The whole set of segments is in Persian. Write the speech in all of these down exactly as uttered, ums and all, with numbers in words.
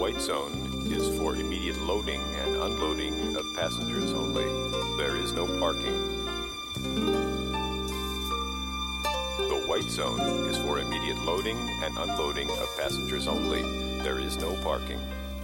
white zone is for immediate loading and unloading of passengers only. There is no parking. The white zone is for immediate loading and unloading of passengers only. There is no parking.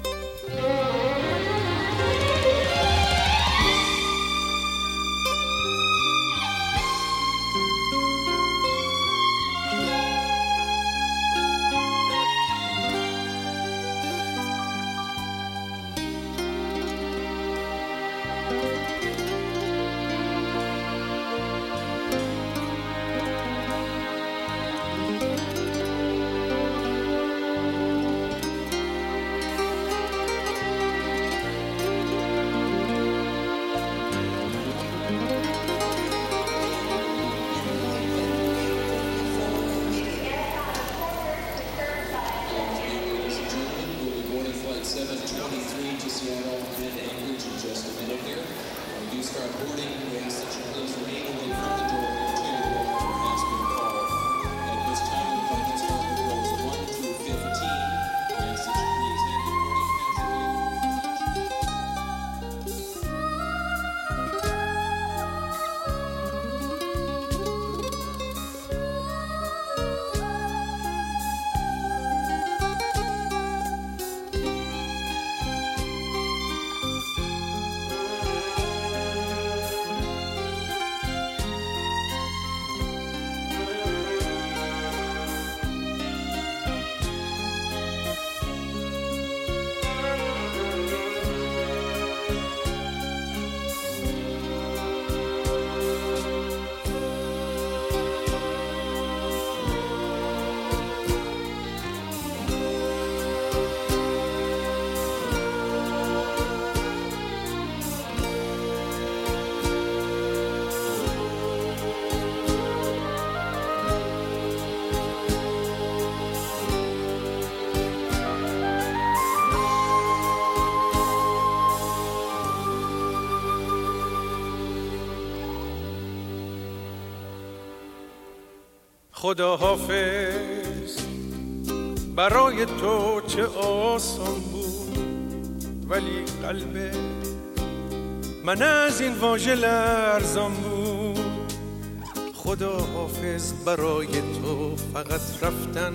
خدا حافظ برای تو چه آسان بود، ولی قلب من از این واژه لرزان بود. خدا حافظ برای تو فقط رفتن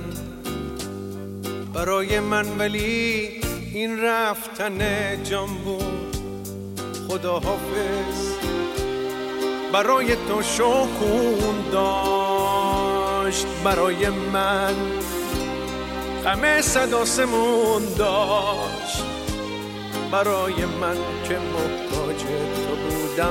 برای من، ولی این رفتن جان بود. خدا حافظ برای تو شکون داشت، برای من غم صد آسمون داشت. برای من که محتاج تو بودم،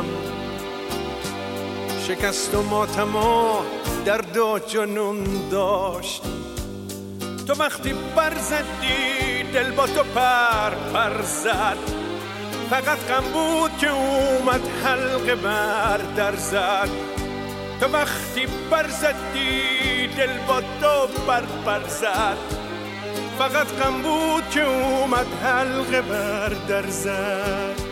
شکست و ماتم و درد و جنون داشت. تو وقتی پر زدی دل با تو پر پر زد، فقط غم بود که اومد حلقه بر در زد. تو وقتی پر زدی دل با تو پر پر زد، فقط غم بود که اومد حلقه بر در زد.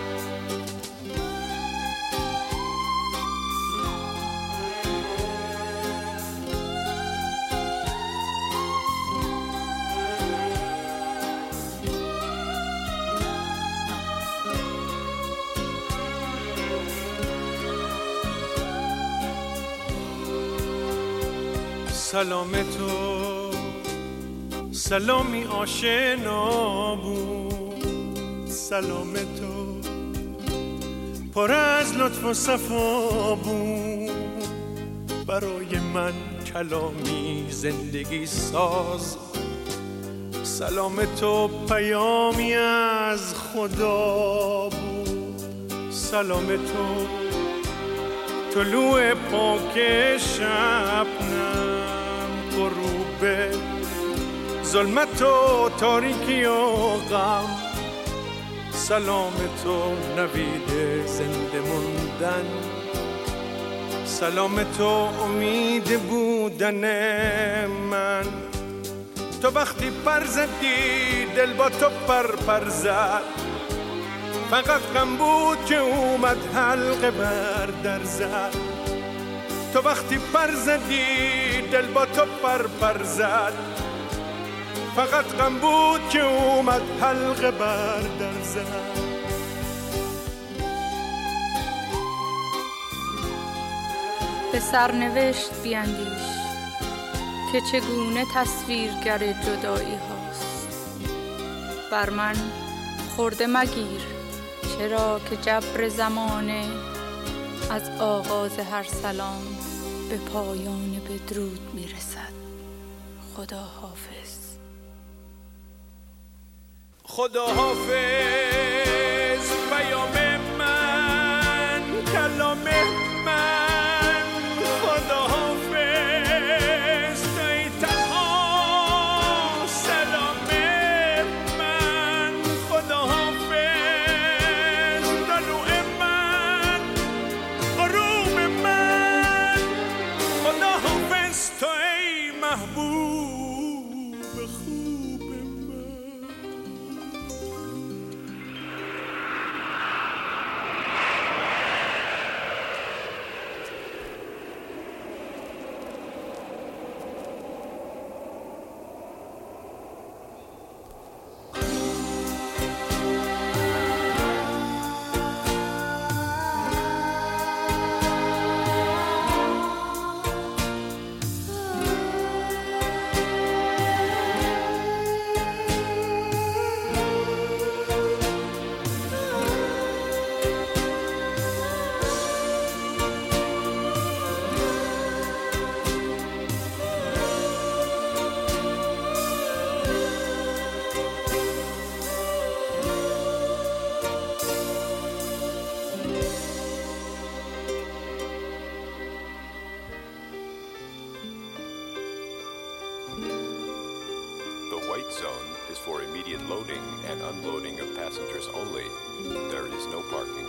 سلام تو سلامی آشنا بود، سلام تو پر از لطف و صفا بود. برای من کلامی زندگی ساز، سلام تو پیامی از خدا بود. سلام تو طلوع پاک شبنم، غروب ظلمت و تاریکی و غم. سلام تو نوید زنده موندن، سلام تو امید بودن من. تو وقتی پر زدی دل با تو پر پر زد، فقط غم بود که اومد حلقه بر در زد. تو وقتی پر زدی دل با تو پر پر زد، فقط غم بود که اومد حلقه بر در زد. به سرنوشت بیندیش که چگونه تصویرگر جدایی هاست. بر من خورده مگیر چرا که جبر زمانه از آغاز هر سلام به پایان بدرود میرسد. خدا حافظ. خدا حافظ پیام من، کلام من. خدا حافظ توی تنها سلام من. خدا حافظ طلوع من، غروب من. خدا حافظ توی محبوب خوب من. The white zone is for immediate loading and unloading of passengers only. There is no parking.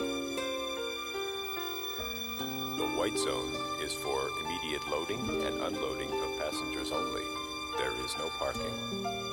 The white zone is for immediate loading and unloading of passengers only. There is no parking.